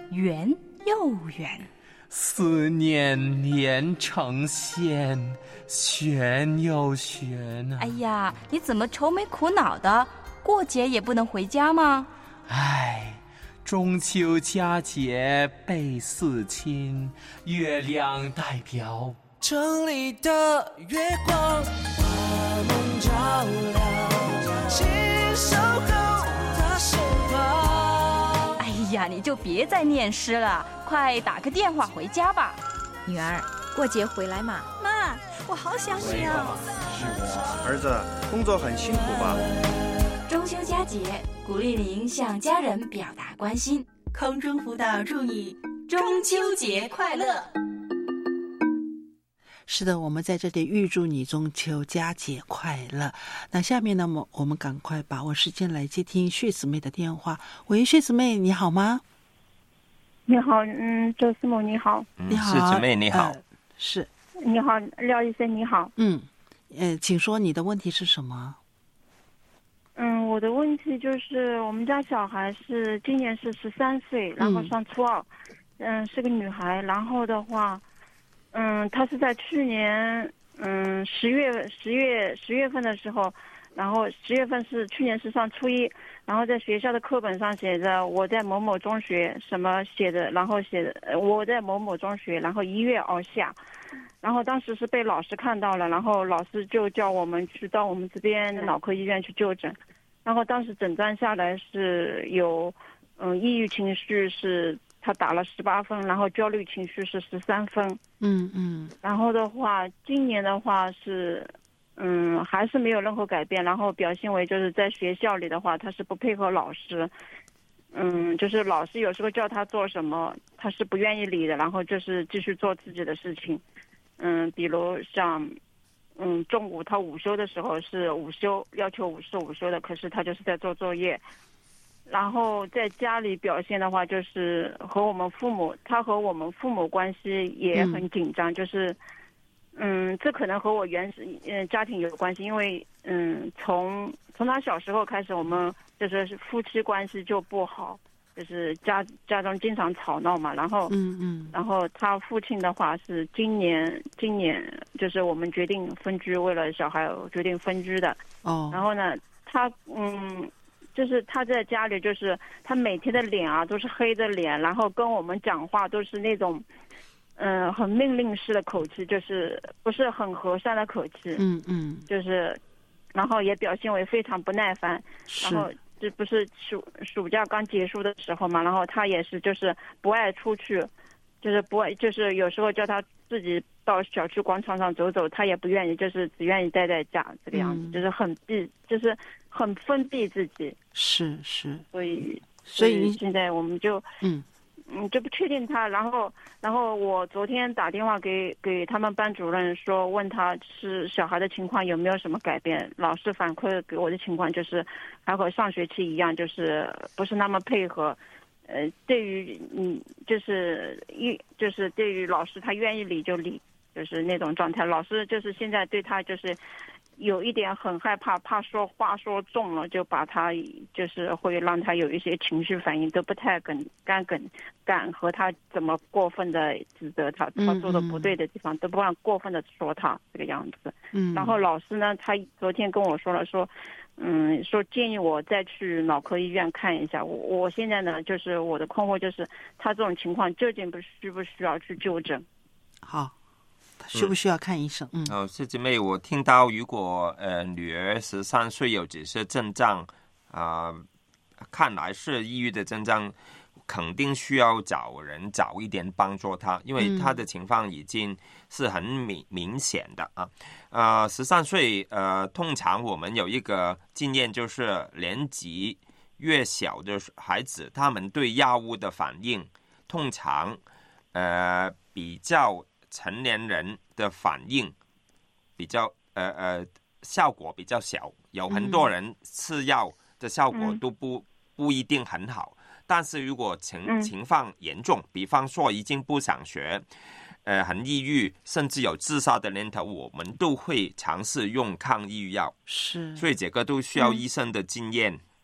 圆又圆。 思念连成线，悬又悬啊！ 哎呀，你怎么愁眉苦恼的？过节也不能回家吗？ 唉，中秋佳节倍思亲，月亮代表城里的月光，把梦照亮，亲守候他身旁。 哎呀，你就别再念诗了，快打个电话回家吧。 女儿，过节回来嘛。 妈，我好想你啊。 是我儿子，工作很辛苦吧？ 中秋佳节，鼓励您向家人表达关心。 空中辅导祝你中秋节快乐。 是的，我们在这里预祝你中秋佳节快乐。那下面呢，我们赶快把握时间来接听血姊妹的电话。喂，血姊妹，你好吗？ 你好，嗯，周思母你好。 你好， 血姊妹你好、 呃。是。 你好，廖医生你好。 嗯，呃，请说你的问题是什么？ 嗯，我的问题就是我们家小孩是今年是十三岁，然后上初二，嗯，嗯是个女孩。然后的话，嗯，她是在去年嗯十月十月十月份的时候，然后十月份是去年是上初一，然后在学校的课本上写着我在某某中学什么写的，然后写的我在某某中学，然后一跃而下。然后当时是被老师看到了，然后老师就叫我们去到我们这边脑科医院去就诊。然后当时诊断下来是有，嗯，抑郁情绪是他打了十八分，然后焦虑情绪是十三分。 嗯嗯。 然后的话，今年的话是，嗯，还是没有任何改变。然后表现为就是在学校里的话，他是不配合老师。嗯，就是老师有时候叫他做什么，他是不愿意理的，然后就是继续做自己的事情。嗯，比如像。嗯，中午他午休的时候是午休，要求午是午休的，可是他就是在做作业。然后在家里表现的话，就是和我们父母，他和我们父母关系也很紧张，嗯、就是，嗯，这可能和我原始嗯家庭有关系，因为嗯从从他小时候开始，我们就是夫妻关系就不好。就是家家中经常吵闹嘛，然后嗯嗯， 然后他父亲的话是今年今年就是我们决定分居，为了小孩决定分居的。 哦， 然后呢，他嗯，就是他在家里就是他每天的脸啊都是黑着脸，然后跟我们讲话都是那种嗯、呃、很命令式的口气，就是不是很和善的口气。 嗯嗯， 就是然后也表现为非常不耐烦，然后。这不是暑暑假刚结束的时候嘛，然后他也是就是不爱出去，就是不爱，就是有时候叫他自己到小区广场上走走，他也不愿意，就是只愿意待在家这个样子，嗯、就是很闭，就是很封闭自己。 是是， 所以所以现在我们就嗯。 嗯，就不确定他，然后，然后我昨天打电话给给他们班主任说，问他是小孩的情况有没有什么改变。老师反馈给我的情况就是，还和上学期一样，就是不是那么配合。呃，对于嗯，就是一就是对于老师他愿意理就理，就是那种状态。老师就是现在对他就是有一点很害怕，怕说话说重了，就把他就是会让他有一些情绪反应，都不太敢敢敢敢和他怎么过分的指责他，他做的不对的地方、嗯、都不敢过分的说他这个样子。 嗯， 然后老师呢，他昨天跟我说了说。嗯，说建议我再去脑科医院看一下。我我现在呢，就是我的困惑就是，他这种情况究竟不需不需要去就诊？ 好，需不需要看医生？嗯， 哦，谢姐妹，我听到如果呃女儿十三岁有这些症状啊、呃，看来是抑郁的症状，肯定需要找人早一点帮助她，因为她的情况已经是很明明显的啊。呃，十三岁，呃，通常我们有一个经验，就是年纪越小的孩子，他们对药物的反应，通常，呃，比较成年人的反应比较，呃呃，效果比较小。有很多人吃药的效果都不、嗯、不一定很好，但是如果情情况严重，比方说已经不想学。呃，很抑郁，甚至有自杀的念头，我们都会尝试用抗抑郁药。 是， 所以这个都需要医生的经验、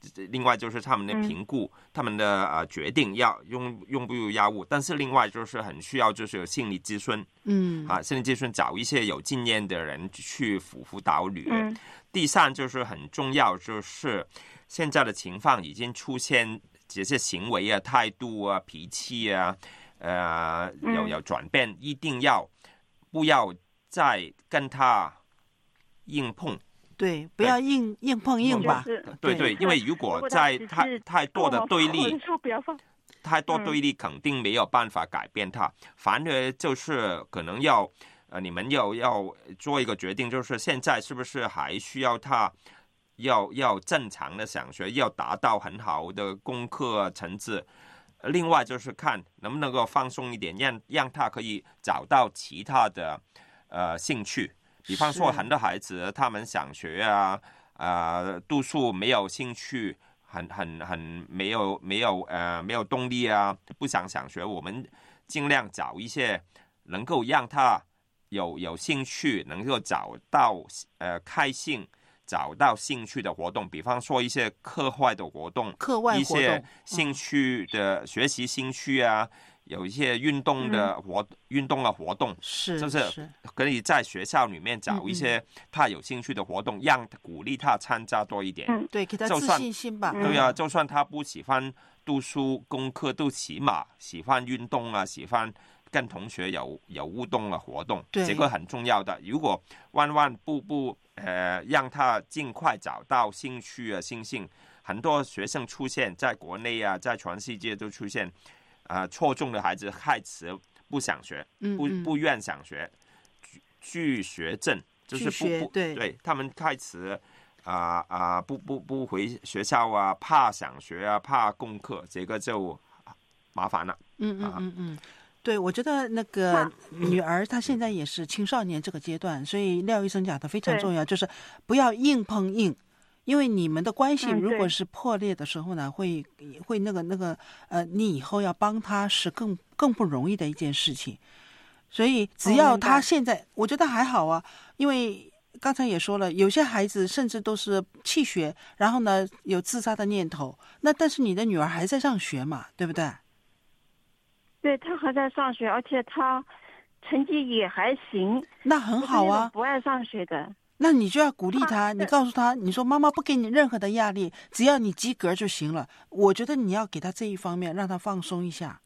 另外就是他们的评估，嗯、他们的呃决定要用用不用药物，但是另外就是很需要就是有心理咨询， 嗯啊，心理咨询找一些有经验的人去辅辅导女儿。 嗯、 第三就是很重要，就是现在的情况已经出现这些行为啊、态度啊、脾气啊，呃，有有转变，嗯、一定要不要再跟他硬碰。 对，不要硬硬碰硬吧。 对 对, 对，因为如果在太太多的对立，太多对立肯定没有办法改变它，嗯、反而就是可能要呃，你们要要做一个决定，就是现在是不是还需要他要要正常的上学，要达到很好的功课成绩。另外就是看能不能够放松一点，让让他可以找到其他的呃兴趣。比方说，很多孩子他们想学啊，呃，读书没有兴趣，很很很没有没有呃没有动力啊，不想想学。我们尽量找一些能够让他有有兴趣，能够找到呃开心、找到兴趣的活动。比方说一些课外的活动， 课外活动， 一些兴趣的、嗯、学习兴趣啊。有一些运动的活、嗯、运动的活动， 是就是可以在学校里面找一些他有兴趣的活动，嗯、让鼓励他参加多一点。 嗯，对，给他自信心吧。 对啊，就算他不喜欢读书功课，都起码喜欢运动啊，喜欢跟同学有有互动的活动，这个很重要的。如果万万不不呃让他尽快找到兴趣啊、兴兴，很多学生出现在国内啊，在全世界都出现。啊、呃，错中的孩子开始不想学， 嗯嗯不不愿想学，拒学症就是不不对对，他们开始啊啊、呃、不不不回学校啊，怕想学啊，怕功课，这个就麻烦了。 嗯嗯嗯嗯，对，我觉得那个女儿她现在也是青少年这个阶段，所以廖医生讲的非常重要，就是不要硬碰硬。因为你们的关系如果是破裂的时候呢，嗯、会会那个那个呃，你以后要帮他是更更不容易的一件事情。所以只要他现在，哦、我觉得还好啊，因为刚才也说了，有些孩子甚至都是弃学，然后呢有自杀的念头。那但是你的女儿还在上学嘛，对不对？ 对，她还在上学，而且她成绩也还行。 那很好啊， 不爱上学的。 那你就要鼓励他，你告诉他，你说妈妈不给你任何的压力，只要你及格就行了。我觉得你要给他这一方面，让他放松一下。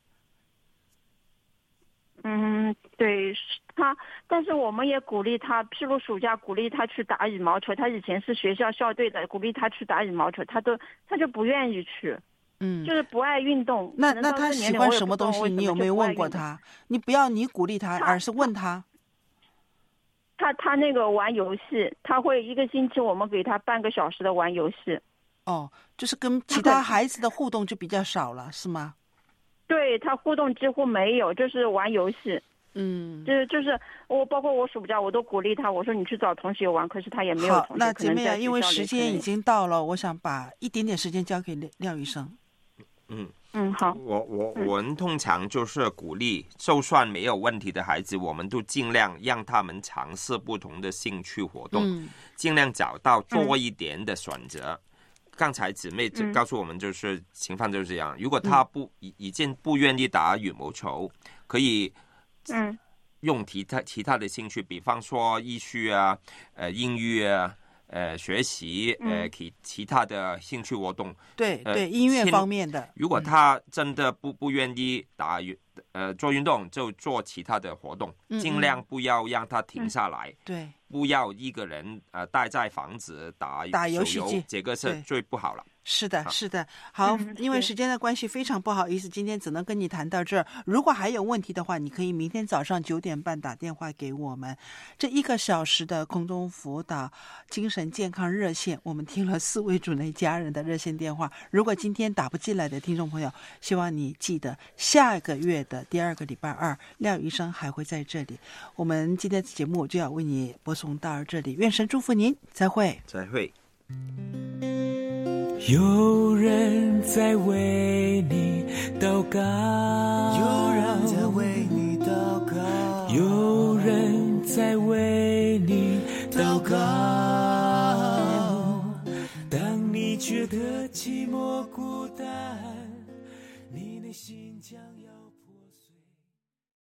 嗯，对他，但是我们也鼓励他，譬如暑假鼓励他去打羽毛球，他以前是学校校队的，鼓励他去打羽毛球，他都他就不愿意去， 嗯， 就是不爱运动。 那那他喜欢什么东西？你有没有问过他？你不要你鼓励他，而是问他。 他他那个玩游戏，他会一个星期我们给他半个小时的玩游戏。 哦，就是跟其他孩子的互动就比较少了，是吗？ 对，他互动几乎没有，就是玩游戏。 嗯， 就是就是我包括我暑假我都鼓励他，我说你去找同学玩，可是他也没有同学。 好，那姐妹啊，因为时间已经到了，我想把一点点时间交给廖医生。 嗯。 嗯，好。 我我我们通常就是鼓励，就算没有问题的孩子，我们都尽量让他们尝试不同的兴趣活动， 嗯、 尽量找到多一点的选择。嗯、刚才姊妹告诉我们，就是、嗯、情况就是这样。如果他不已、嗯、已经不愿意打羽毛球，可以嗯用其他其他的兴趣，比方说艺术啊、呃音乐啊。呃，学习呃其其他的兴趣活动， 对呃、 对，音乐方面的。 如果他真的不不愿意打呃做运动，就做其他的活动， 嗯、 尽量不要让他停下来。 嗯、对， 不要一个人呃待在房子打打游戏机， 这个是最不好了。 是的，是的。好， 嗯、 因为时间的关系，非常不好意思，今天只能跟你谈到这儿。如果还有问题的话，你可以明天早上九点半打电话给我们。这一个小时的空中辅导精神健康热线，我们听了四位主内家人的热线电话。如果今天打不进来的听众朋友，希望你记得下个月的第二个礼拜二，廖医生还会在这里。我们今天的节目就要为你播送到这里，愿神祝福您，再会， 再会。 有人在为你祷告， 有人在为你祷告， 有人在为你祷告。当你觉觉得寂寞孤单，你内心将要